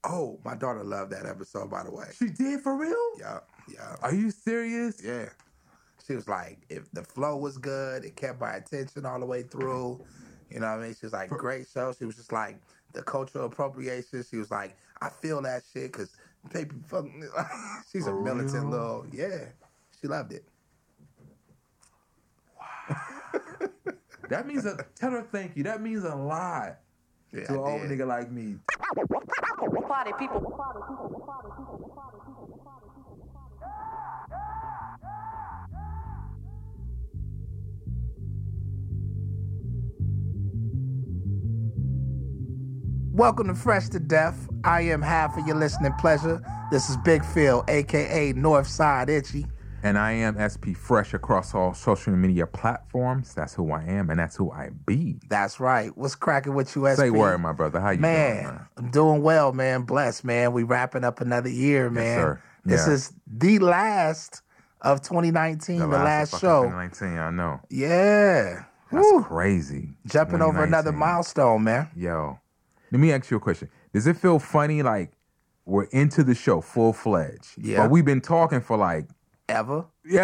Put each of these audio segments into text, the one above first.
Oh, my daughter loved that episode, by the way. She did, for real? Yeah. Are you serious? Yeah. She was like, if the flow was good, it kept my attention all the way through. You know what I mean? She was like, great show. She was just like, the cultural appropriation. She was like, I feel that shit because people fucking. She's a militant little. Yeah. She loved it. Wow. That means tell her thank you. That means a lot to an old nigga like me. Party people. Welcome to Fresh to Death. I am half of your listening pleasure. This is Big Phil, a.k.a. Northside Itchy. And I am SP Fresh across all social media platforms. That's who I am, and that's who I be. That's right. What's cracking with you, SP? Say word, my brother. How you doing, man? I'm doing well, man. Blessed, man. We wrapping up another year, man. Yes, sir. This is the last of 2019, the last show. 2019, I know. Yeah. That's crazy. Jumping over another milestone, man. Yo. Let me ask you a question. Does it feel funny like we're into the show full-fledged? Yeah. But we've been talking for like... Ever.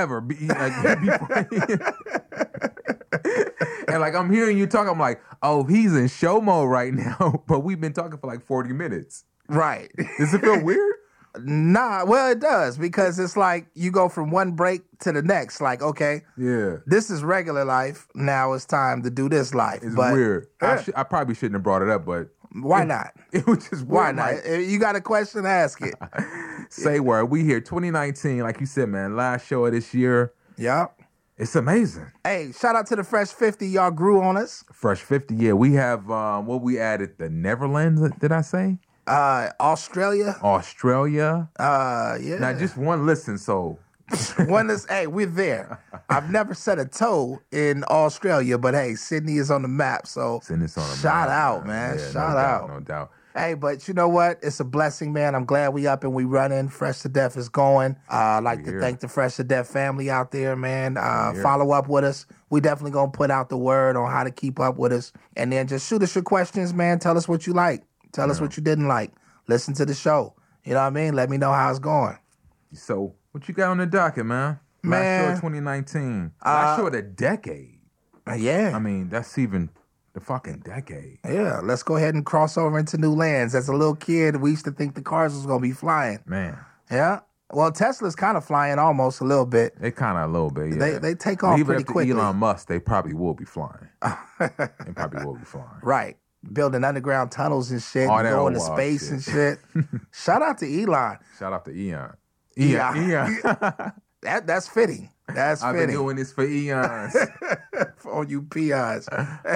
And like I'm hearing you talk, I'm like, oh, he's in show mode right now. But we've been talking for like 40 minutes. Right. Does it feel weird? Nah, well, it does because it's like you go from one break to the next. Like, okay, yeah, this is regular life. Now it's time to do this life. It's weird. Yeah. I probably shouldn't have brought it up, but why not? It was just weird. Why not? If you got a question, ask it. Say word. We here 2019, like you said, man. Last show of this year. Yep. It's amazing. Hey, shout out to the Fresh 50. Y'all grew on us. Fresh 50. Yeah, we have what we added. The Netherlands. Did I say? Australia. Yeah. Not just one listen, so. Hey, we're there. I've never set a toe in Australia, but hey, Sydney is on the map, so Sydney's on the shout map, out, man. Yeah, shout out. No doubt. Hey, but you know what? It's a blessing, man. I'm glad we up and we running. Fresh to Death is going. I'd like to thank the Fresh to Death family out there, man. Follow up with us. We definitely going to put out the word on how to keep up with us. And then just shoot us your questions, man. Tell us what you like. Tell us what you didn't like. Listen to the show. You know what I mean? Let me know how it's going. So, what you got on the docket, man? Last show of 2019. Last show of the decade. Yeah. I mean, that's even the fucking decade. Yeah, let's go ahead and cross over into new lands. As a little kid, we used to think the cars was going to be flying. Man. Yeah. Well, Tesla's kind of flying almost a little bit. They kind of a little bit, yeah. They take off pretty quickly. Elon Musk, they probably will be flying. They probably will be flying. Right. Building underground tunnels and shit, and going to space and shit. Shout out to Elon. Shout out to Eon. Eon. That's fitting. That's I've fitting. Been doing this for eons. For all you peons.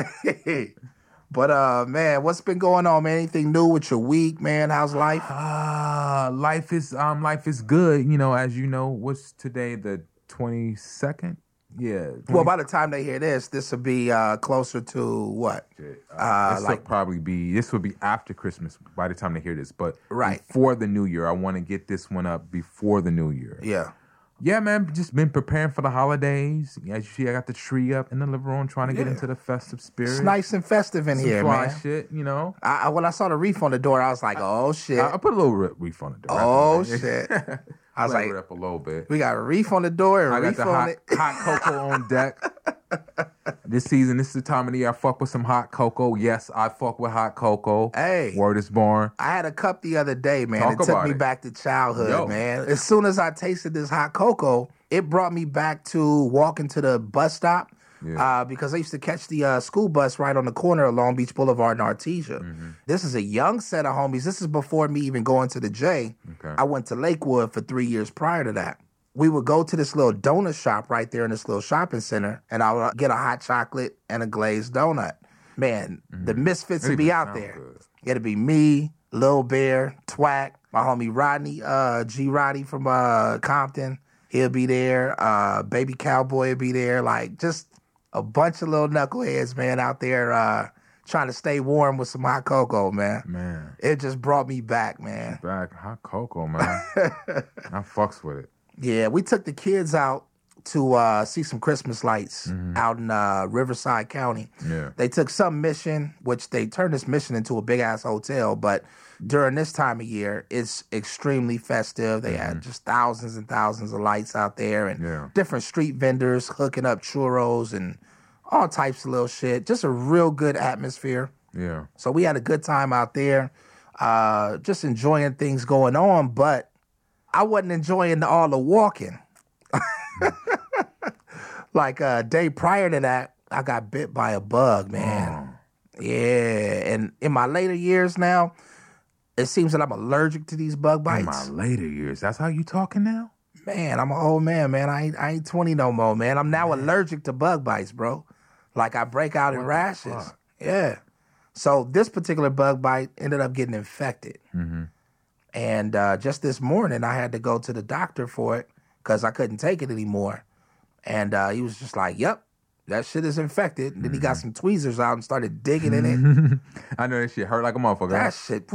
But man, what's been going on, man? Anything new with your week, man? How's life? Life is good. You know, as you know, what's today, the 22nd? Yeah. Well, by the time they hear this will be closer to what? This would be after Christmas by the time they hear this. But before the new year, I want to get this one up before the new year. Yeah. Yeah, man, just been preparing for the holidays. As you see, I got the tree up in the living room trying to get into the festive spirit. It's nice and festive in here, man. Shit, you know. When I saw the reef on the door, I was like, oh, shit. I put a little reef on the door. Oh, shit. I was like, it up a little bit. We got a reef on the door and I reef got on it. Hot cocoa on deck. This season, this is the time of the year I fuck with some hot cocoa. Yes, I fuck with hot cocoa. Hey. Word is born. I had a cup the other day, man. It took me back to childhood, man. As soon as I tasted this hot cocoa, it brought me back to walking to the bus stop. Yeah. Because I used to catch the school bus right on the corner of Long Beach Boulevard and Artesia. Mm-hmm. This is a young set of homies. This is before me even going to the J. Okay. I went to Lakewood for 3 years prior to that. We would go to this little donut shop right there in this little shopping center, and I would get a hot chocolate and a glazed donut. Man, the misfits would be out there. Good. It'd be me, Lil Bear, Twack, my homie Rodney, G. Roddy from Compton. He'll be there. Baby Cowboy will be there. Like, just a bunch of little knuckleheads, man, out there trying to stay warm with some hot cocoa, man. Man. It just brought me back, man. Hot cocoa, man. I fucks with it. Yeah, we took the kids out to see some Christmas lights out in Riverside County. Yeah. They took some mission, which they turned this mission into a big-ass hotel, but during this time of year, it's extremely festive. They had just thousands and thousands of lights out there and different street vendors hooking up churros and all types of little shit. Just a real good atmosphere. Yeah. So we had a good time out there, just enjoying things going on, but I wasn't enjoying all the walking. Like a day prior to that, I got bit by a bug, man. Oh. Yeah, and in my later years now, it seems that I'm allergic to these bug bites. In my later years, that's how you talking now? Man, I'm an old man, man. I ain't 20 no more, man. I'm now allergic to bug bites, bro. Like I break out in rashes. Yeah. So this particular bug bite ended up getting infected. And just this morning, I had to go to the doctor for it because I couldn't take it anymore. And he was just like, yep, that shit is infected. And then he got some tweezers out and started digging in it. I know that shit hurt like a motherfucker. That shit,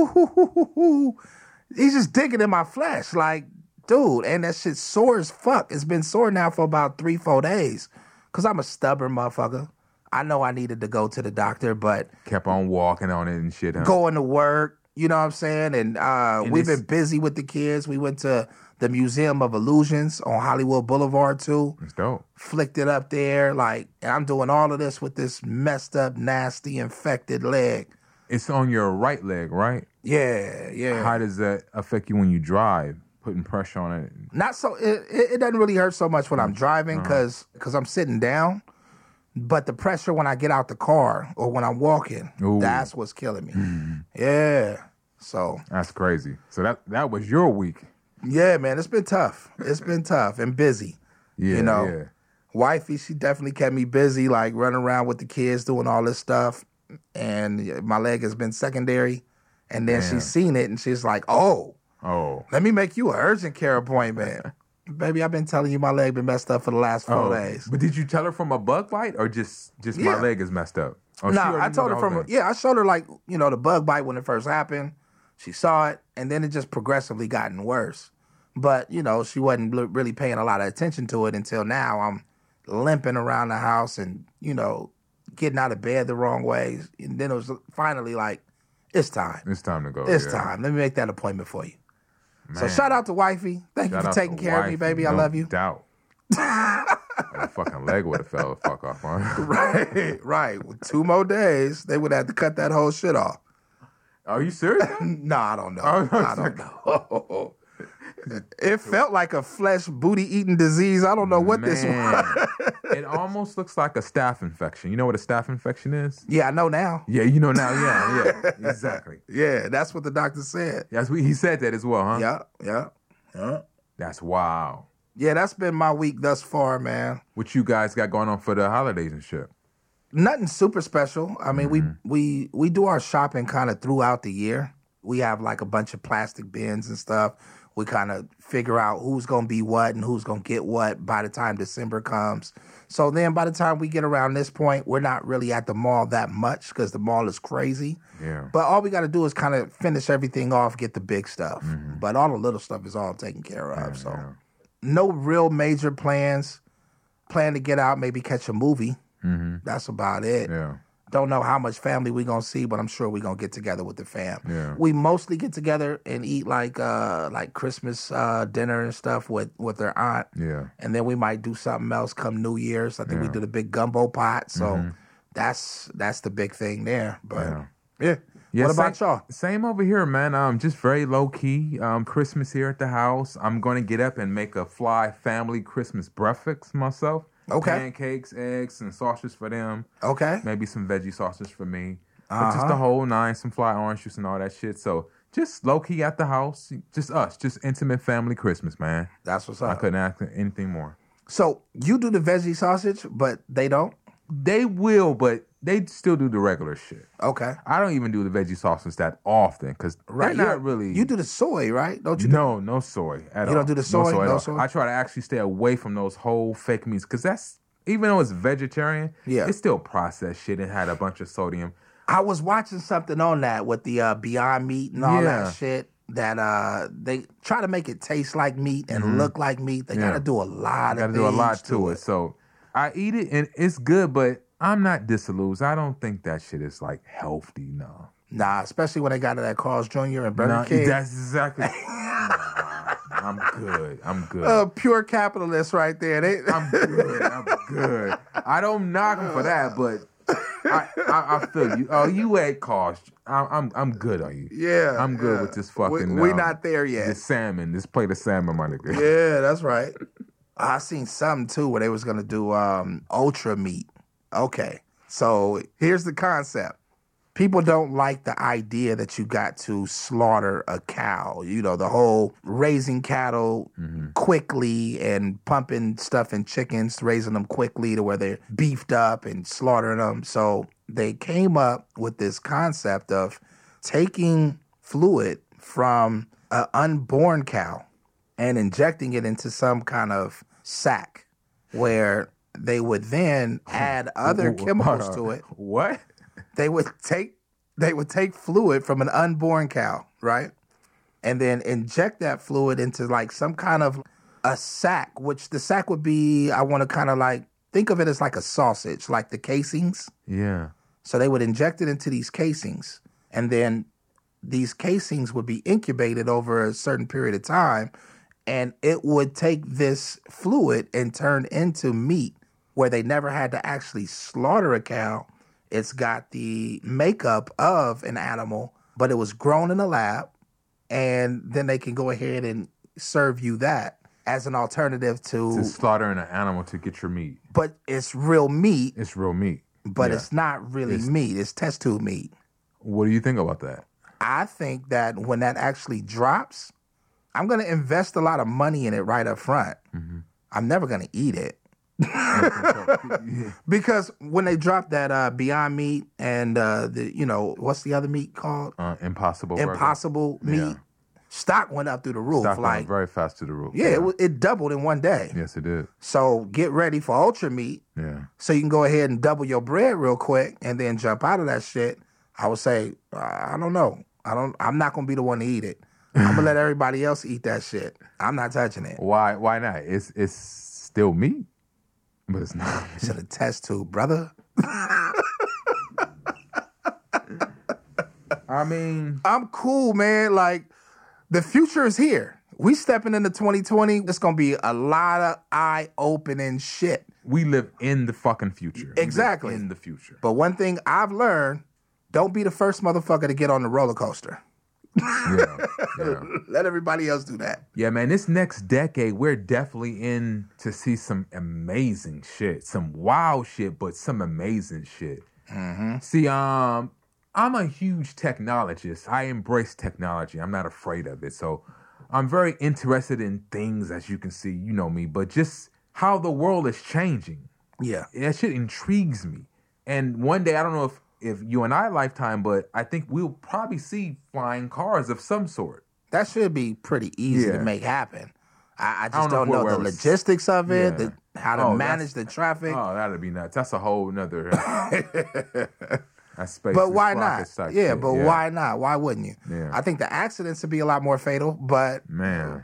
woo. He's just digging in my flesh. Like, dude, and that shit sore as fuck. It's been sore now for about 3-4 days because I'm a stubborn motherfucker. I know I needed to go to the doctor, but... Kept on walking on it and shit, huh? Going to work, you know what I'm saying? And we've been busy with the kids. We went to the Museum of Illusions on Hollywood Boulevard, too. That's dope. Flicked it up there. Like, and I'm doing all of this with this messed up, nasty, infected leg. It's on your right leg, right? Yeah. How does that affect you when you drive? Putting pressure on it? Not so... It doesn't really hurt so much when I'm driving because I'm sitting down. But the pressure when I get out the car or when I'm walking, that's what's killing me. Yeah. So that's crazy. So that was your week. Yeah, man. It's been tough. It's been tough and busy. Yeah. You know, yeah. Wifey, she definitely kept me busy, like running around with the kids, doing all this stuff. And my leg has been secondary. And then she's seen it and she's like, oh, let me make you an urgent care appointment. Baby, I've been telling you my leg been messed up for the last 4 days. But did you tell her from a bug bite or just my leg is messed up? I told her I showed her like, the bug bite when it first happened. She saw it and then it just progressively gotten worse. But, she wasn't really paying a lot of attention to it until now. I'm limping around the house and, getting out of bed the wrong way. And then it was finally like, it's time. It's time to go. It's time. Let me make that appointment for you. Man. So shout out to Wifey. Thank you for taking care of me, baby. I love you. No doubt. That fucking leg would have fell the fuck off, huh? Right. With 2 more days, they would have to cut that whole shit off. Are you serious? No, I don't know. I don't know. It felt like a flesh booty-eating disease. I don't know what this was. It almost looks like a staph infection. You know what a staph infection is? Yeah, I know now. Yeah, you know now. Yeah, exactly. Yeah, that's what the doctor said. He said that as well, huh? Yeah. That's wow. Yeah, that's been my week thus far, man. What you guys got going on for the holidays and shit? Nothing super special. I mean, we do our shopping kind of throughout the year. We have like a bunch of plastic bins and stuff. We kind of figure out who's going to be what and who's going to get what by the time December comes. So then by the time we get around this point, we're not really at the mall that much because the mall is crazy. Yeah. But all we got to do is kind of finish everything off, get the big stuff. But all the little stuff is all taken care of. No real major plans. Plan to get out, maybe catch a movie. That's about it. Yeah. Don't know how much family we gonna see, but I'm sure we gonna get together with the fam. Yeah. We mostly get together and eat like Christmas dinner and stuff with their aunt. Yeah. And then we might do something else come New Year's. I think we did a big gumbo pot. So that's the big thing there. But yeah. What about y'all? Same over here, man. Just very low key. Christmas here at the house. I'm gonna get up and make a fly family Christmas breakfast myself. Okay. Pancakes, eggs, and sausage for them. Okay. Maybe some veggie sausage for me. But just the whole 9, some fly orange juice and all that shit. So just low-key at the house. Just us. Just intimate family Christmas, man. That's what's up. I couldn't ask anything more. So you do the veggie sausage, but they don't? They will, but they still do the regular shit. Okay. I don't even do the veggie sausage that often because they're not really... You do the soy, right? Don't you? No soy at all. You don't do the soy? No soy? I try to actually stay away from those whole fake meats because that's... Even though it's vegetarian, it's still processed shit and had a bunch of sodium. I was watching something on that with the Beyond Meat and all that shit. that they try to make it taste like meat and look like meat. They got to do a lot of things. Got to do a lot to it. So I eat it and it's good, but I'm not disillusioned. I don't think that shit is like healthy, no. Nah, especially when they got to that Carl's Jr. and Burger King. That's exactly. I'm good. Pure capitalist right there. I'm good. I don't knock them for that, but I feel you. Oh, you ate Carl's. I'm good on you. Yeah. I'm good with this fucking. We're not there yet. This salmon, this plate of salmon, my nigga. Yeah, that's right. I seen something too where they was gonna do ultra meat. Okay, so here's the concept. People don't like the idea that you got to slaughter a cow. You know, the whole raising cattle quickly and pumping stuff in chickens, raising them quickly to where they're beefed up and slaughtering them. So they came up with this concept of taking fluid from an unborn cow and injecting it into some kind of sack where they would then add other chemicals to it. What? They would take fluid from an unborn cow, right? And then inject that fluid into like some kind of a sack, which the sack would be, I want to kind of like, think of it as like a sausage, like the casings. Yeah. So they would inject it into these casings, and then these casings would be incubated over a certain period of time, and it would take this fluid and turn into meat where they never had to actually slaughter a cow. It's got the makeup of an animal, but it was grown in a lab, and then they can go ahead and serve you that as an alternative to slaughtering an animal to get your meat. But it's real meat. It's real meat. But it's not really meat. It's test tube meat. What do you think about that? I think that when that actually drops, I'm going to invest a lot of money in it right up front. Mm-hmm. I'm never going to eat it. Because when they dropped that Beyond Meat and what's the other meat called? Impossible meat. Yeah. Stock went up through the roof. Stock went very fast through the roof. Yeah, it doubled in one day. Yes, it did. So get ready for Ultra Meat. Yeah. So you can go ahead and double your bread real quick and then jump out of that shit. I would say, I don't know. I'm not gonna be the one to eat it. I'm gonna let everybody else eat that shit. I'm not touching it. Why not? It's still meat. But it's not. It's in a test tube, brother. I mean, I'm cool, man. Like, the future is here. We stepping into 2020. It's going to be a lot of eye-opening shit. We live in the fucking future. Exactly. In the future. But one thing I've learned, don't be the first motherfucker to get on the roller coaster. Yeah. Let everybody else do that. Yeah, man, this next decade, we're definitely in to see some amazing shit. Some wild shit, but some amazing shit. Mm-hmm. See, I'm a huge technologist. I embrace technology. I'm not afraid of it. So I'm very interested in things, as you can see, you know me, but just how the world is changing. Yeah. That shit intrigues me. And one day, I don't know if you and I lifetime, but I think we'll probably see flying cars of some sort. That should be pretty easy to make happen. I just don't know the logistics of it, how to manage the traffic. Oh, that'd be nuts. That's a whole nother... That's space. But why not? Yeah, but why not? Why wouldn't you? Yeah. I think the accidents would be a lot more fatal, but... Man.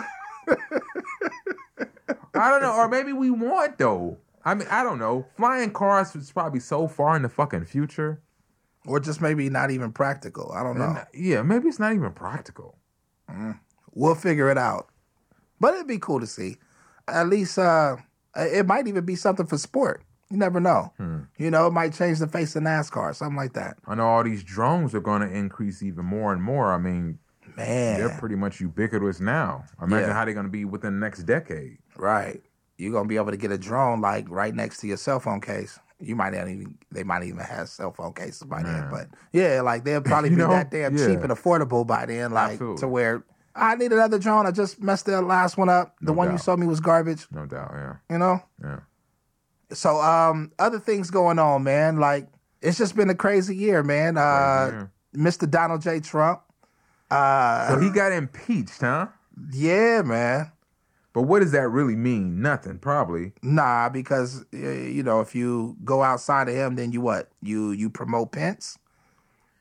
I don't know. Or maybe we want, though. I mean, I don't know. Flying cars is probably so far in the fucking future. Or just maybe not even practical. I don't know. Yeah, maybe it's not even practical. We'll figure it out. But it'd be cool to see. At least it might even be something for sport. You never know. You know, it might change the face of NASCAR, something like that. I know all these drones are going to increase even more and more. I mean, man, they're pretty much ubiquitous now. Imagine how they're going to be within the next decade. Right. You're going to be able to get a drone like right next to your cell phone case. They might even have cell phone cases by then. But yeah, like they'll probably be that damn cheap and affordable by then. Like to where I need another drone. I just messed the last one up. The one you showed me was garbage. No doubt, yeah. You know? Yeah. So other things going on, man. Like it's just been a crazy year, man. Mr. Donald J. Trump. So he got impeached, huh? Yeah, man. But what does that really mean? Nothing, probably. Nah, because, if you go outside of him, then you what? You promote Pence?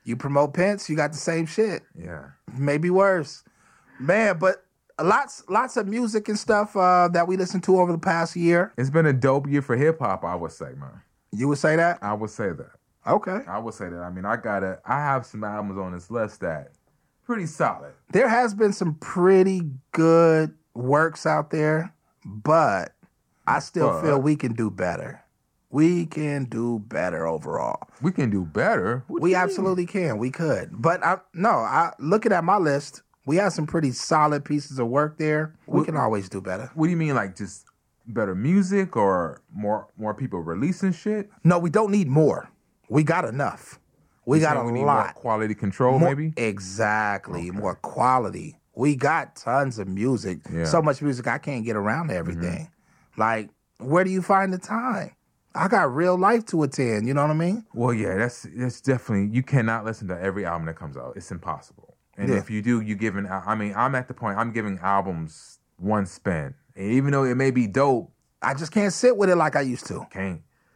You promote Pence, you got the same shit. Yeah. Maybe worse. Man, but lots of music and stuff that we listened to over the past year. It's been a dope year for hip hop, I would say, man. You would say that? I would say that. Okay. I would say that. I mean, I have some albums on this list that pretty solid. There has been some pretty good works out there, but I still feel we can do better. We can do better overall. We can do better? We absolutely can. We could. But looking at my list, we have some pretty solid pieces of work there. We can always do better. What do you mean, like just better music or more people releasing shit? No, we don't need more. We got enough. We got a lot. More quality control, maybe? Exactly. Okay. More quality. We got tons of music. Yeah. So much music, I can't get around to everything. Like, where do you find the time? I got real life to attend, you know what I mean? Well, yeah, that's definitely, you cannot listen to every album that comes out. It's impossible. And if you do, I'm at the point, I'm giving albums one spin. And even though it may be dope, I just can't sit with it like I used to. Can't.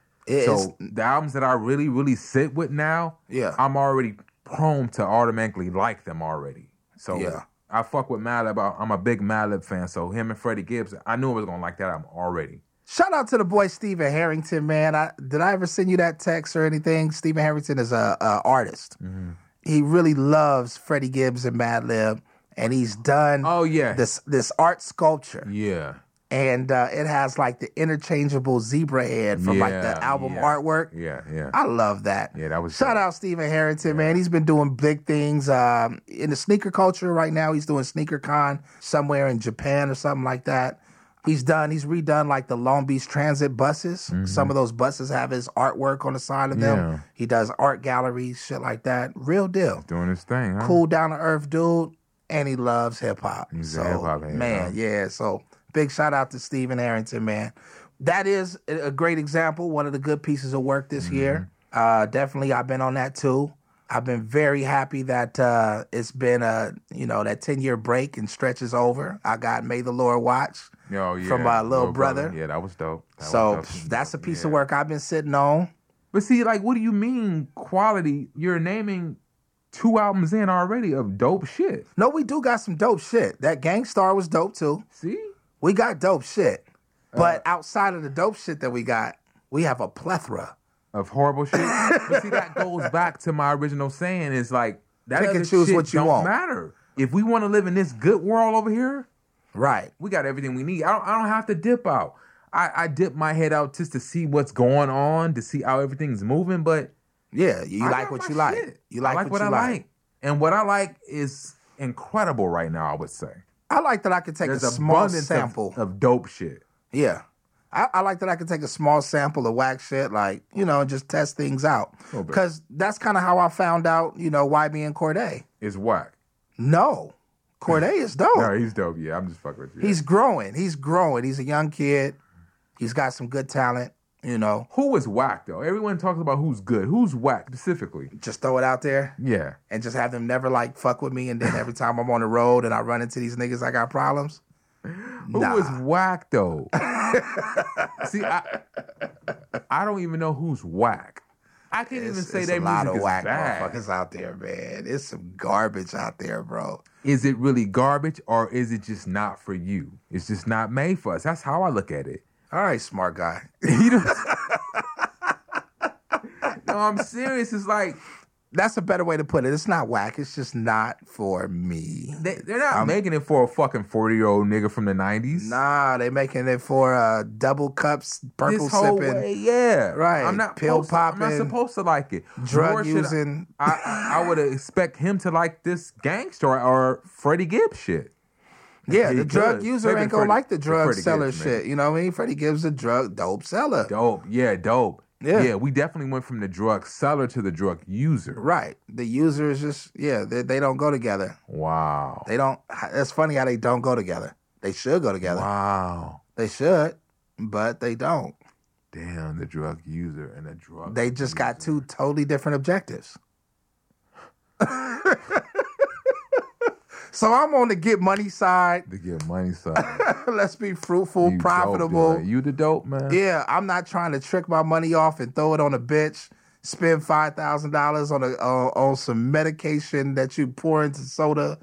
So the albums that I really, really sit with now, I'm already prone to automatically like them already. So I fuck with Madlib. I'm a big Madlib fan. So him and Freddie Gibbs, I knew I was going to like that album already. Shout out to the boy Stephen Harrington, man. Did I ever send you that text or anything? Stephen Harrington is a artist. Mm-hmm. He really loves Freddie Gibbs and Madlib, and he's done this art sculpture. Yeah. And it has like the interchangeable zebra head from like the album artwork. Yeah. I love that. Yeah, that was Shout out Stephen Harrington, man. He's been doing big things in the sneaker culture right now. He's doing SneakerCon somewhere in Japan or something like that. He's redone like the Long Beach Transit buses. Mm-hmm. Some of those buses have his artwork on the side of them. Yeah. He does art galleries, shit like that. Real deal. He's doing his thing, huh? Cool, down to earth dude, and he loves hip hop. He's a hip hop head, man. Yeah. So big shout out to Stephen Harrington, man. That is a great example. One of the good pieces of work this year. Definitely, I've been on that too. I've been very happy that it's been that 10-year break and stretches over. I got May the Lord Watch from my little brother. Yeah, that was dope. That's a piece of work I've been sitting on. But see, like, what do you mean quality? You're naming 2 albums in already of dope shit. No, we do got some dope shit. That Gang Starr was dope too. See? We got dope shit. But outside of the dope shit that we got, we have a plethora of horrible shit. But see, that goes back to my original saying is like, that pick and choose what you want. Matter. If we want to live in this good world over here, right, we got everything we need. I don't have to dip out. I dip my head out just to see what's going on, to see how everything's moving. But yeah, you like what you like. You like what I like. And what I like is incredible right now, I would say. I like that I can take a small sample of dope shit. Yeah. I like that I can take a small sample of whack shit, like, and just test things out. Because that's kind of how I found out, YB and Cordae. Is whack. No. Cordae is dope. No, he's dope. Yeah, I'm just fucking with you. He's growing. He's a young kid. He's got some good talent, Who is whack, though? Everyone talks about who's good. Who's whack specifically? Just throw it out there. Yeah. And just have them never, fuck with me. And then every time I'm on the road and I run into these niggas, I got problems. Who is whack, though? See, I don't even know who's whack. I can't even say that music is bad. There's a lot of whack motherfuckers out there, man. It's some garbage out there, bro. Is it really garbage, or is it just not for you? It's just not made for us. That's how I look at it. All right, smart guy. No, I'm serious. It's like, that's a better way to put it. It's not whack. It's just not for me. They're not making it for a fucking 40-year-old nigga from the 90s. Nah, they making it for double cups, purple sipping. Yeah. Right. I'm not pill popping. I'm not supposed to like it. Drug using. I would expect him to like this gangster or Freddie Gibbs shit. Yeah, the drug user ain't gonna like the drug seller shit. You know what I mean? Freddie Gibbs a dope seller. Dope. Yeah, dope. Yeah, we definitely went from the drug seller to the drug user. Right. The user is just, they don't go together. Wow. They don't. It's funny how they don't go together. They should go together. Wow. They should, but they don't. Damn, the drug user and the drug They just user. got 2 totally different objectives. So I'm on the get money side. The get money side. Let's be fruitful, profitable. Dope, you the dope, man. Yeah, I'm not trying to trick my money off and throw it on a bitch. spend $5,000 on some medication that you pour into soda.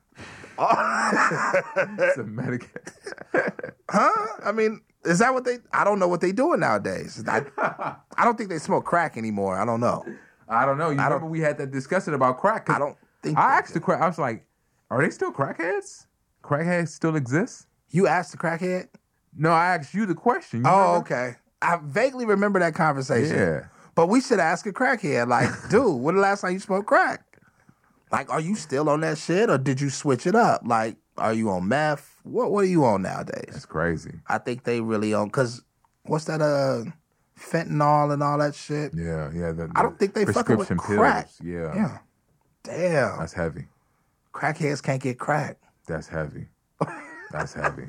Some medication. Huh? I mean, is that what I don't know what they doing nowadays. I don't think they smoke crack anymore. I don't know. I don't know. You remember we had that discussion about crack? I don't think. I asked the crack. I was like, "Are they still crackheads? Crackheads still exist?" You asked the crackhead? No, I asked you the question. Okay. I vaguely remember that conversation. Yeah. But we should ask a crackhead, like, dude, when the last time you smoked crack? Like, are you still on that shit, or did you switch it up? Like, are you on meth? What are you on nowadays? That's crazy. I think they really on, because what's that, fentanyl and all that shit? Yeah. I don't think they fucking with crack. Pills. Yeah. Yeah. Damn. That's heavy. Crackheads can't get crack. That's heavy. That's heavy.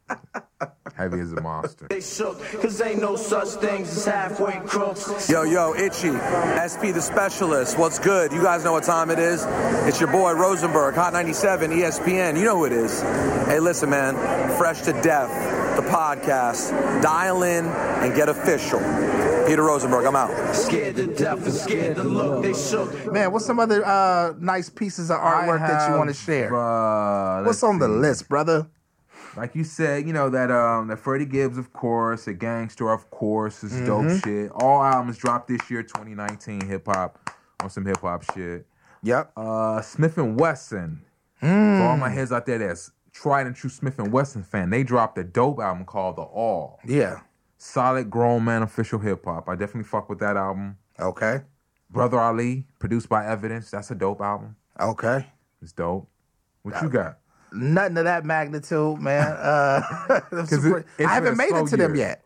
Heavy as a monster. They shook, cause ain't no such things as halfway crooks. Yo, Itchy, SP the Specialist, what's good? You guys know what time it is? It's your boy Rosenberg, Hot 97, ESPN. You know who it is. Hey, listen, man, Fresh to Death, the podcast. Dial in and get official. Peter Rosenberg, I'm out. Scared to death and scared to look, they shook. Man, what's some other nice pieces of artwork that you want to share? What's on the list, brother? Like you said, you know, that Freddie Gibbs, of course, a Gangster, of course, is dope shit. All albums dropped this year, 2019, hip-hop, on some hip-hop shit. Yep. Smith & Wesson. For all my heads out there that's tried and true Smith & Wesson fan, they dropped a dope album called The All. Yeah. Solid grown man official hip-hop. I definitely fuck with that album. Okay. Brother Ali, produced by Evidence. That's a dope album. Okay. It's dope. What you got? Nothing of that magnitude, man. I haven't made it to them yet.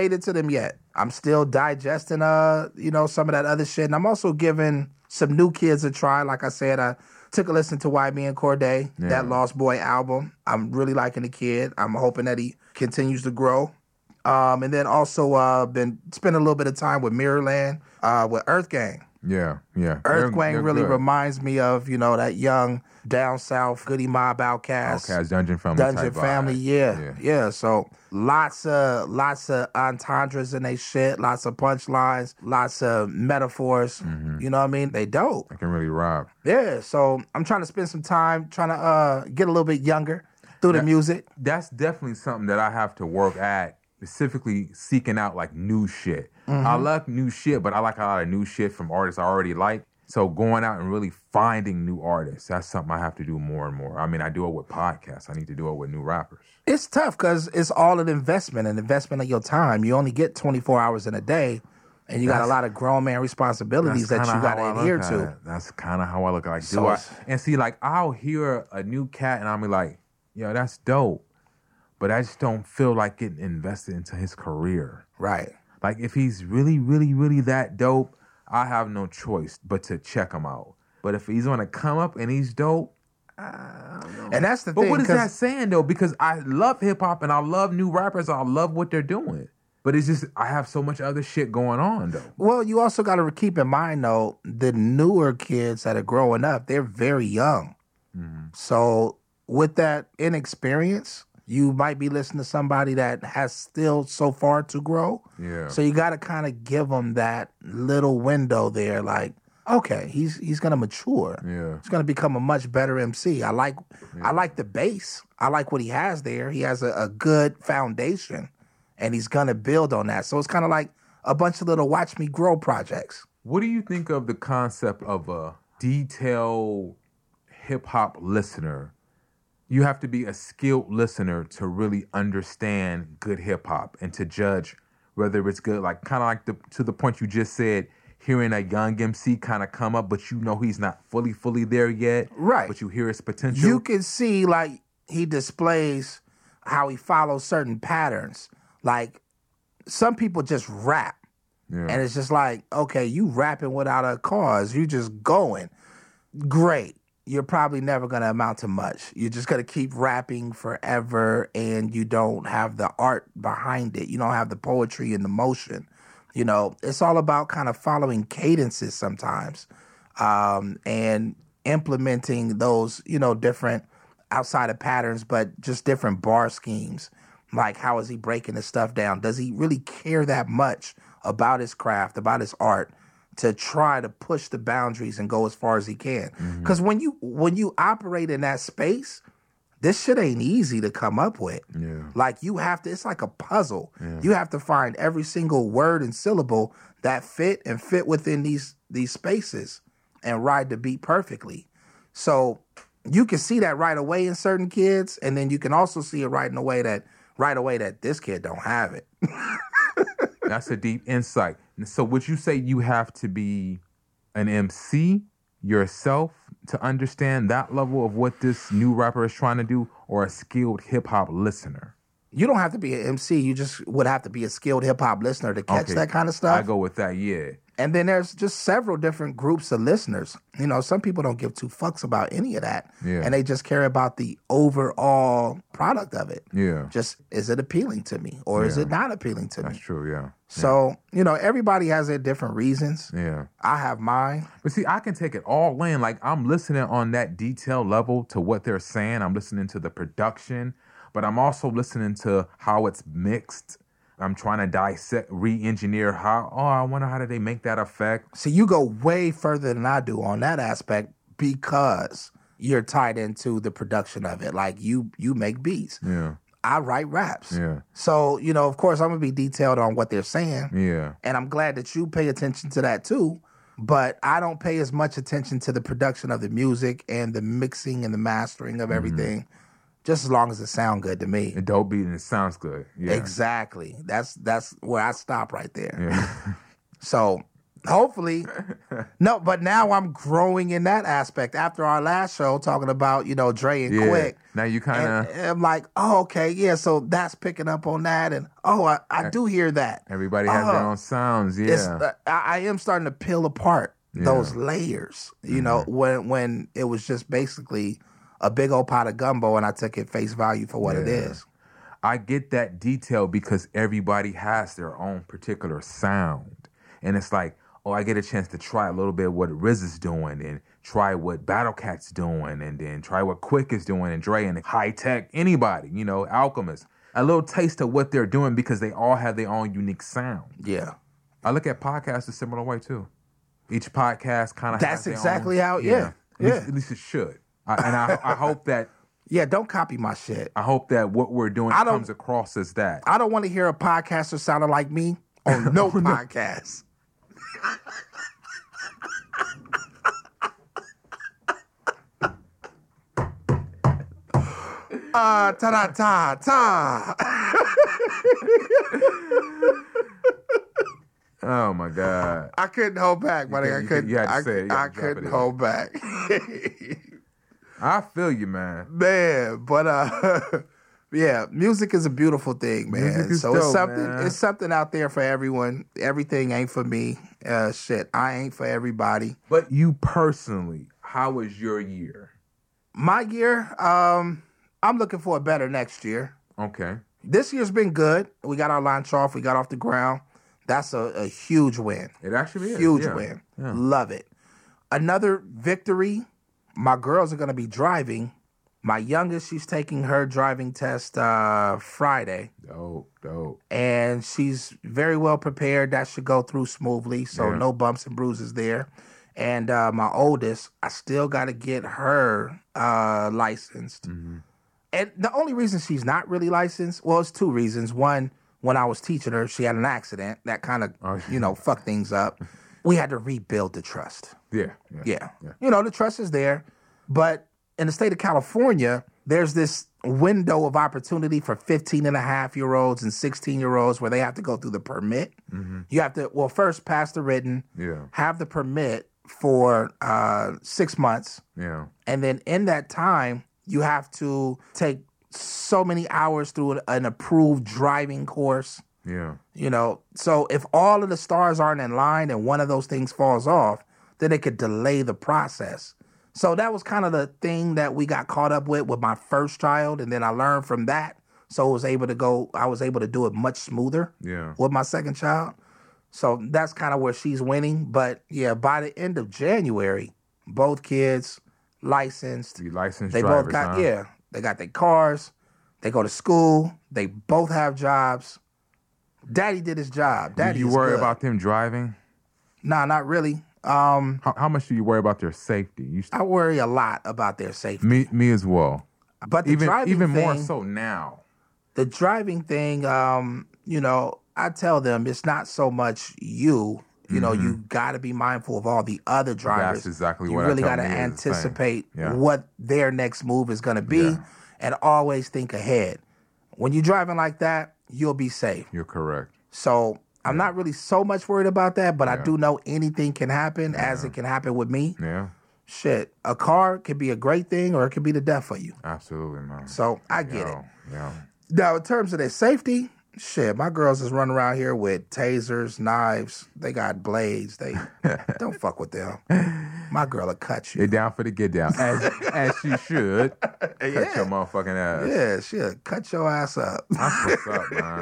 I'm still digesting, some of that other shit. And I'm also giving some new kids a try. Like I said, I took a listen to YB and Cordae, that Lost Boy album. I'm really liking the kid. I'm hoping that he continues to grow. And then also been spending a little bit of time with Mirrorland, with Earth Gang. Yeah. Earth Gang really reminds me of, that young down south Goody Mob Outkast. Dungeon Family. Yeah. So lots of entendres in they shit, lots of punchlines, lots of metaphors. You know what I mean? They dope. I can really rob. Yeah. So I'm trying to spend some time trying to get a little bit younger through the music. That's definitely something that I have to work at. Specifically seeking out like new shit. I love new shit, but I like a lot of new shit from artists I already like. So going out and really finding new artists, that's something I have to do more and more. I mean, I do it with podcasts. I need to do it with new rappers. It's tough because it's all an investment of your time. You only get 24 hours in a day, and you got a lot of grown man responsibilities that you got to adhere to. That's kind of how I look at it. And see, like, I'll hear a new cat, and I'll be like, yo, that's dope. But I just don't feel like getting invested into his career. Right. Like, if he's really, really, really that dope, I have no choice but to check him out. But if he's going to come up and he's dope, I don't know. And that's the thing. But what is that saying, though? Because I love hip-hop and I love new rappers. I love what they're doing. But it's just, I have so much other shit going on, though. Well, you also got to keep in mind, though, the newer kids that are growing up, they're very young. So with that inexperience, you might be listening to somebody that has still so far to grow. Yeah. So you got to kind of give them that little window there. Like, okay, he's going to mature. Yeah. He's going to become a much better MC. I like the bass. I like what he has there. He has a good foundation, and he's going to build on that. So it's kind of like a bunch of little watch me grow projects. What do you think of the concept of a detailed hip-hop listener? You have to be a skilled listener to really understand good hip-hop and to judge whether it's good. Like, kind of like to the point you just said, hearing a young MC kind of come up, but you know he's not fully there yet. Right. But you hear his potential. You can see, like, he displays how he follows certain patterns. Like, some people just rap. Yeah. And it's just like, okay, you rapping without a cause. You just going. Great. You're probably never going to amount to much. You're just going to keep rapping forever, and you don't have the art behind it. You don't have the poetry and the motion. It's all about kind of following cadences sometimes, and implementing those, different outside of patterns, but just different bar schemes. Like, how is he breaking his stuff down? Does he really care that much about his craft, about his art, to try to push the boundaries and go as far as he can. Because when you operate in that space, this shit ain't easy to come up with. Yeah. Like you have to, it's like a puzzle. Yeah. You have to find every single word and syllable that fit within these spaces and ride the beat perfectly. So you can see that right away in certain kids, and then you can also see it right away that this kid don't have it. That's a deep insight. So would you say you have to be an MC yourself to understand that level of what this new rapper is trying to do, or a skilled hip-hop listener? You don't have to be an MC. You just would have to be a skilled hip-hop listener to catch that kind of stuff. I go with that, yeah. And then there's just several different groups of listeners. You know, some people don't give two fucks about any of that. Yeah. And they just care about the overall product of it. Yeah. Just, is it appealing to me or is it not appealing to me? That's true, yeah. So, you know, everybody has their different reasons. Yeah. I have mine. But see, I can take it all in. Like, I'm listening on that detail level to what they're saying. I'm listening to the production, but I'm also listening to how it's mixed. I'm trying to dissect, re-engineer I wonder how did they make that effect. See, you go way further than I do on that aspect because you're tied into the production of it. Like, you make beats. Yeah. I write raps. Yeah. So, you know, of course, I'm going to be detailed on what they're saying. Yeah. And I'm glad that you pay attention to that too. But I don't pay as much attention to the production of the music and the mixing and the mastering of everything. Just as long as it sounds good to me. A dope beat and it sounds good. Yeah. Exactly. That's where I stop right there. Yeah. So hopefully, no, but now I'm growing in that aspect. After our last show talking about, you know, Dre and Quick. Now you kind of. I'm like, oh, okay, yeah, so that's picking up on that. And, I do hear that. Everybody has their own sounds, yeah. I am starting to peel apart those layers, you know, when it was just basically a big old pot of gumbo and I took it face value for what it is. I get that detail because everybody has their own particular sound. And it's like, I get a chance to try a little bit of what Riz is doing and try what Battle Cat's doing and then try what Quick is doing and Dre and High Tech, anybody, you know, Alchemist. A little taste of what they're doing because they all have their own unique sound. Yeah. I look at podcasts a similar way too. Each podcast kind of has their exactly own, how, At least it should. I hope that. Yeah, don't copy my shit. I hope that what we're doing comes across as that. I don't want to hear a podcaster sounding like me on no podcast. Ta-da-ta-ta. Oh my God! I couldn't hold back, buddy. I couldn't hold back. I feel you, man. Man, but yeah, music is a beautiful thing, man. So dope, it's something out there for everyone. Everything ain't for me. Shit, I ain't for everybody. But you personally, how was your year? My year, I'm looking for a better next year. Okay. This year's been good. We got our launch off. We got off the ground. That's a huge win. It actually is. Huge win. Yeah. Love it. Another victory. My girls are going to be driving. My youngest, she's taking her driving test Friday. Dope. And she's very well prepared. That should go through smoothly. So no bumps and bruises there. And my oldest, I still got to get her licensed. Mm-hmm. And the only reason she's not really licensed, well, it's two reasons. One, when I was teaching her, she had an accident that kind of, fucked things up. We had to rebuild the trust. Yeah. You know, the trust is there. But in the state of California, there's this window of opportunity for 15-and-a-half-year-olds and 16-year-olds where they have to go through the permit. Mm-hmm. You have to, first pass the written, have the permit for 6 months. Yeah. And then in that time, you have to take so many hours through an approved driving course. Yeah. You know, so if all of the stars aren't in line and one of those things falls off, then it could delay the process. So that was kind of the thing that we got caught up with my first child, and then I learned from that. So I was able to do it much smoother with my second child. So that's kind of where she's winning. But yeah, by the end of January, both kids licensed. You licensed they drivers, both got huh? They got their cars. They go to school. They both have jobs. Daddy did his job. Daddy, you worry about them driving? Nah, not really. How much do you worry about their safety? I worry a lot about their safety. Me as well. But the driving even thing, more so now. The driving thing, I tell them it's not so much you. You know, you got to be mindful of all the other drivers. That's exactly you what really I tell got to me anticipate what their next move is going to be and always think ahead. When you're driving like that, you'll be safe. You're correct. So I'm not really so much worried about that, but I do know anything can happen as it can happen with me. Yeah. Shit, a car could be a great thing or it could be the death for you. Absolutely, man. So I get it. Yeah. Now, in terms of their safety, shit, my girls is running around here with tasers, knives. They got blades. They don't fuck with them. My girl will cut you. They're down for the get down, as she should. Cut your motherfucking ass. Yeah, she'll cut your ass up. That's what's up, man.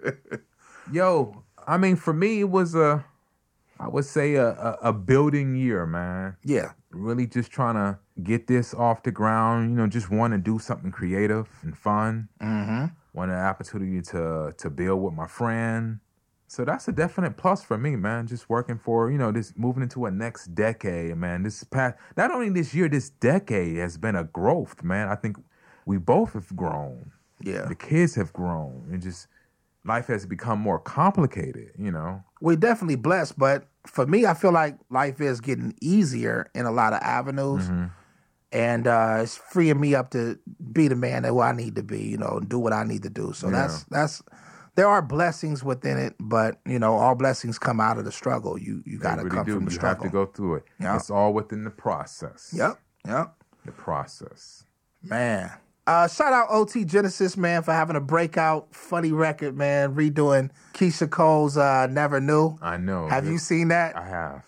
Yo, I mean, for me, it was I would say a building year, man. Yeah. Really just trying to get this off the ground, just want to do something creative and fun. Mm-hmm. Want an opportunity to build with my friend. So that's a definite plus for me, man. Just working for, this moving into a next decade, man. This past, not only this year, this decade has been a growth, man. I think we both have grown. Yeah. The kids have grown. And just life has become more complicated, We're definitely blessed, but for me, I feel like life is getting easier in a lot of avenues. Mm-hmm. And it's freeing me up to be the man who I need to be, and do what I need to do. So that's there are blessings within it, but all blessings come out of the struggle. You got to come from the struggle. You have to go through it. Yep. It's all within the process. Yep. The process. Man. Shout out OT Genesis, man, for having a breakout funny record, man, redoing Keisha Cole's Never Knew. I know. Have you seen that? I have.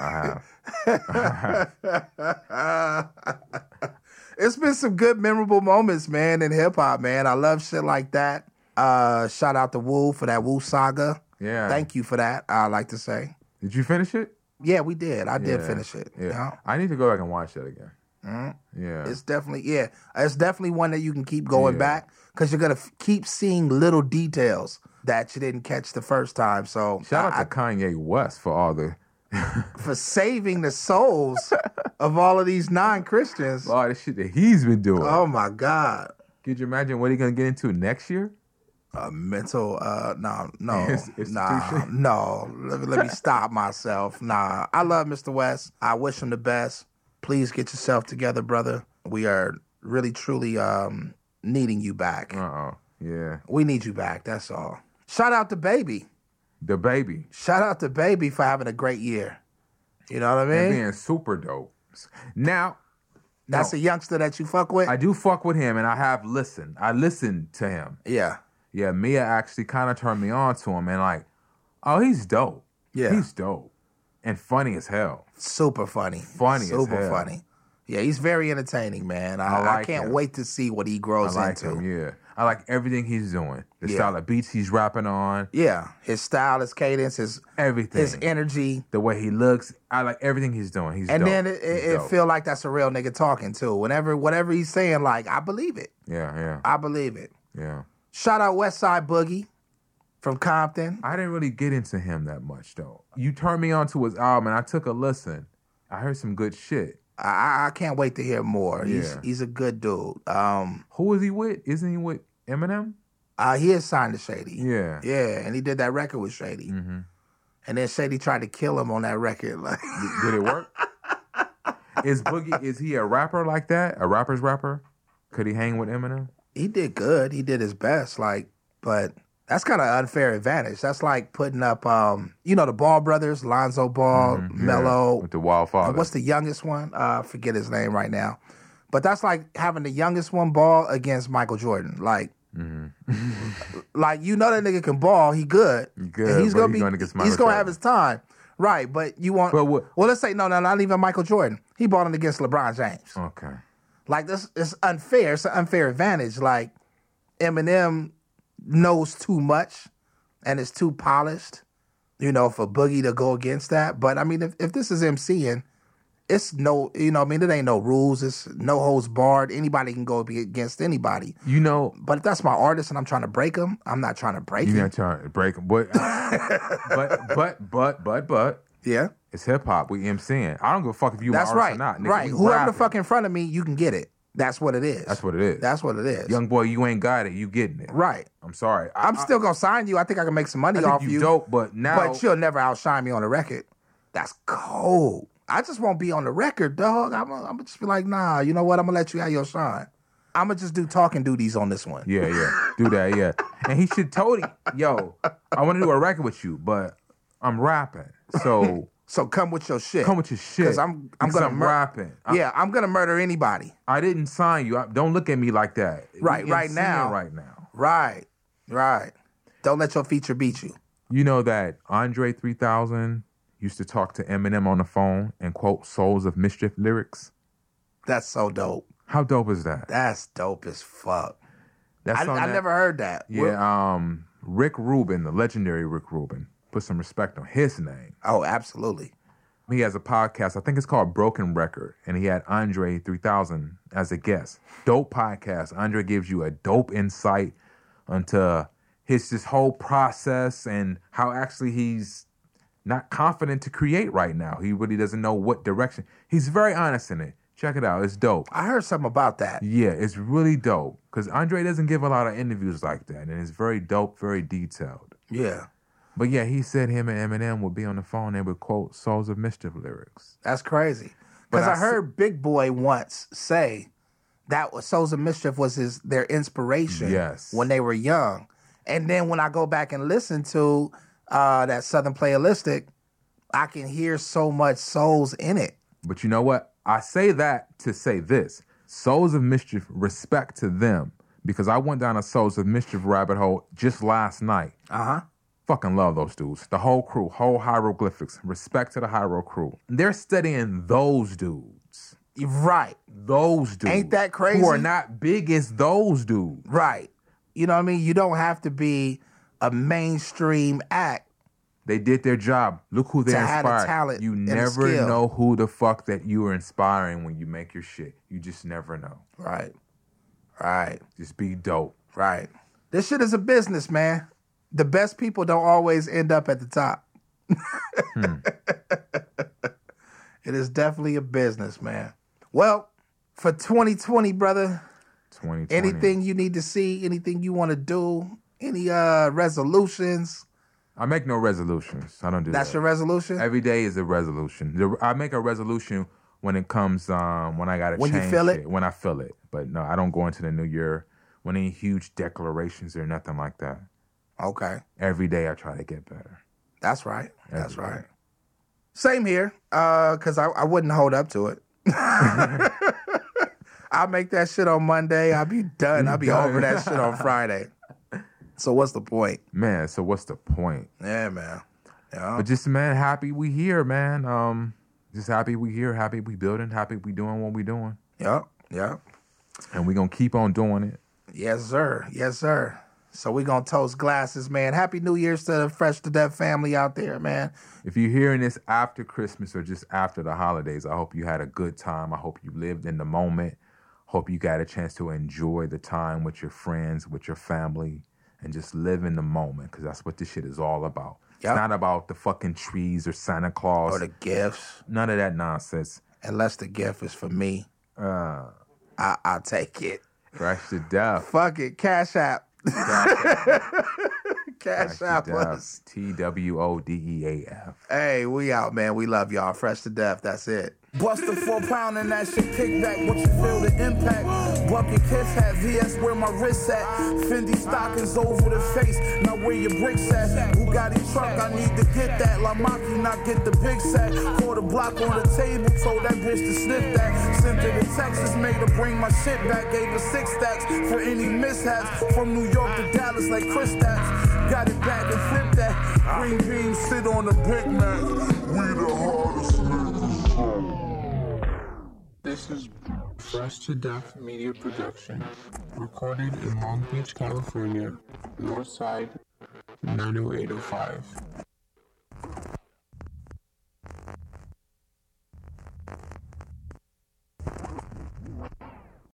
It's been some good memorable moments, man, in hip hop, man. I love shit like that. Shout out to Wu for that Wu saga. Yeah. Thank you for that, I like to say. Did you finish it? Yeah, we did. I did finish it. Yeah. I need to go back and watch that again. Mm-hmm. Yeah. It's definitely one that you can keep going back because you're going to keep seeing little details that you didn't catch the first time. So shout out to Kanye West for all the for saving the souls of all of these non-Christians. All the shit that he's been doing. Oh my God. Could you imagine what he's gonna get into next year? Mental no. Let me stop myself. Nah. I love Mr. West. I wish him the best. Please get yourself together, brother. We are really truly needing you back. Yeah. We need you back, that's all. Shout out to Baby. The Baby. Shout out to Baby for having a great year. You know what I mean? And being super dope. Now, that's a youngster that you fuck with? I do fuck with him, and I have listened. I listened to him. Yeah. Yeah, Mia actually kind of turned me on to him, and like, oh, he's dope. Yeah. He's dope. And funny as hell. Super funny. Super funny. Yeah, he's very entertaining, man. I can't wait to see what he grows into. Him, yeah. I like everything he's doing. The style of beats he's rapping on. Yeah. His style, his cadence, his everything. His energy. The way he looks. I like everything he's doing. He's and dope. then it feel like that's a real nigga talking too. Whatever he's saying, like, I believe it. Yeah. I believe it. Yeah. Shout out Westside Boogie from Compton. I didn't really get into him that much though. You turned me on to his album and I took a listen. I heard some good shit. I can't wait to hear more. He's a good dude. Who is he with? Isn't he with Eminem? He is signed to Shady. Yeah. Yeah, and he did that record with Shady. Mm-hmm. And then Shady tried to kill him on that record. Like, did it work? Is Boogie, is he a rapper like that? A rapper's rapper? Could he hang with Eminem? He did good. He did his best. But that's kind of unfair advantage. That's like putting up, the Ball brothers, Lonzo Ball, Melo. With the Wildfather. What's the youngest one? I forget his name right now. But that's like having the youngest one ball against Michael Jordan. Like, that nigga can ball. He good. And he's gonna have his time. Right, but you want... let's say, no, not even Michael Jordan. He balling against LeBron James. Okay. Like, this is unfair. It's an unfair advantage. Like, Eminem knows too much and is too polished, for Boogie to go against that. But, I mean, if this is MCing, it's it ain't no rules. It's no holds barred. Anybody can go against anybody. But if that's my artist and I'm trying to break him, I'm not trying to break him. You're not trying to break him. But Yeah. It's hip hop. We MCing. I don't give a fuck if you That's are right. or not. Nigga, right. Whoever the fuck in front of me, you can get it. That's what it is. That's what it is. That's what it is. Young boy, you ain't got it. You getting it. Right. I'm sorry. I'm still gonna sign you. I think I can make some money off you. Dope, but now. But you'll never outshine me on the record. That's cold. I just won't be on the record, dog. I'm gonna just be like, nah. You know what? I'm gonna let you have your shine. I'm gonna just do talking duties on this one. Yeah. Do that, yeah. And he should totally, yo, I want to do a record with you, but I'm rapping. So come with your shit. Come with your shit. Because I'm gonna rapping. I'm gonna murder anybody. I didn't sign you. Don't look at me like that. Right now. Right. Don't let your feature beat you. You know that Andre 3000 used to talk to Eminem on the phone and quote Souls of Mischief lyrics? That's so dope. How dope is that? That's dope as fuck. I never heard that. Yeah, Rick Rubin, the legendary Rick Rubin, put some respect on his name. Oh, absolutely. He has a podcast, I think it's called Broken Record, and he had Andre 3000 as a guest. Dope podcast. Andre gives you a dope insight into his whole process and how actually he's not confident to create right now. He really doesn't know what direction. He's very honest in it. Check it out. It's dope. I heard something about that. Yeah, it's really dope. Because Andre doesn't give a lot of interviews like that. And it's very dope, very detailed. Yeah. But yeah, he said him and Eminem would be on the phone and would quote Souls of Mischief lyrics. That's crazy. Because I heard Big Boy once say that Souls of Mischief was their inspiration when they were young. And then when I go back and listen to that Southern Playalistic, I can hear so much souls in it. But you know what? I say that to say this. Souls of Mischief, respect to them. Because I went down a Souls of Mischief rabbit hole just last night. Uh-huh. Fucking love those dudes. The whole crew, whole Hieroglyphics. Respect to the Hiero crew. They're studying those dudes. Right. Those dudes. Ain't that crazy? Who are not big as those dudes. Right. You know what I mean? You don't have to be a mainstream act. They did their job. Look who they inspired. You never know who the fuck that you are inspiring when you make your shit. You just never know. Right. Just be dope. Right. This shit is a business, man. The best people don't always end up at the top. It is definitely a business, man. Well, for 2020, brother, 2020. Anything you need to see, anything you want to do, any resolutions? I make no resolutions. I don't do that. That's your resolution? Every day is a resolution. I make a resolution when it comes, when I got to change When you feel it? When I feel it. But no, I don't go into the new year with any huge declarations or nothing like that. Okay. Every day I try to get better. That's right. That's right. Same here, because I wouldn't hold up to it. I'll make that shit on Monday. I'll be done. I'll be over that shit on Friday. So what's the point? Man, so what's the point? Yeah, man. Yeah. But just, man, happy we here, man. Just happy we here, happy we building, happy we doing what we doing. Yep. And we gonna keep on doing it. Yes, sir. So we gonna toast glasses, man. Happy New Year's to the Fresh to Death family out there, man. If you're hearing this after Christmas or just after the holidays, I hope you had a good time. I hope you lived in the moment. Hope you got a chance to enjoy the time with your friends, with your family, and just live in the moment, because that's what this shit is all about. Yep. It's not about the fucking trees or Santa Claus. Or the gifts. None of that nonsense. Unless the gift is for me. I'll take it. Fresh to Death. Fuck it. Cash App. Cash App us. TWODEAF. Hey, we out, man. We love y'all. Fresh to Death. That's it. Bust a 4 pound and that shit kick back. What you feel the impact? Bucket kiss hat, VS where my wrist at. Fendi stockings over the face. Now where your bricks at? Bugatti truck, I need to get that. La Maki, not get the big sack. Quarter block on the table, told that bitch to sniff that. Sent her to Texas, made her bring my shit back. Gave her 6 stacks for any mishaps. From New York to Dallas like Chris Stats. Got it back and flipped that. Green beam sit on the Big Mac. We the hardest niggas. This is Fresh to Death Media Production, recorded in Long Beach, California, Northside 90805.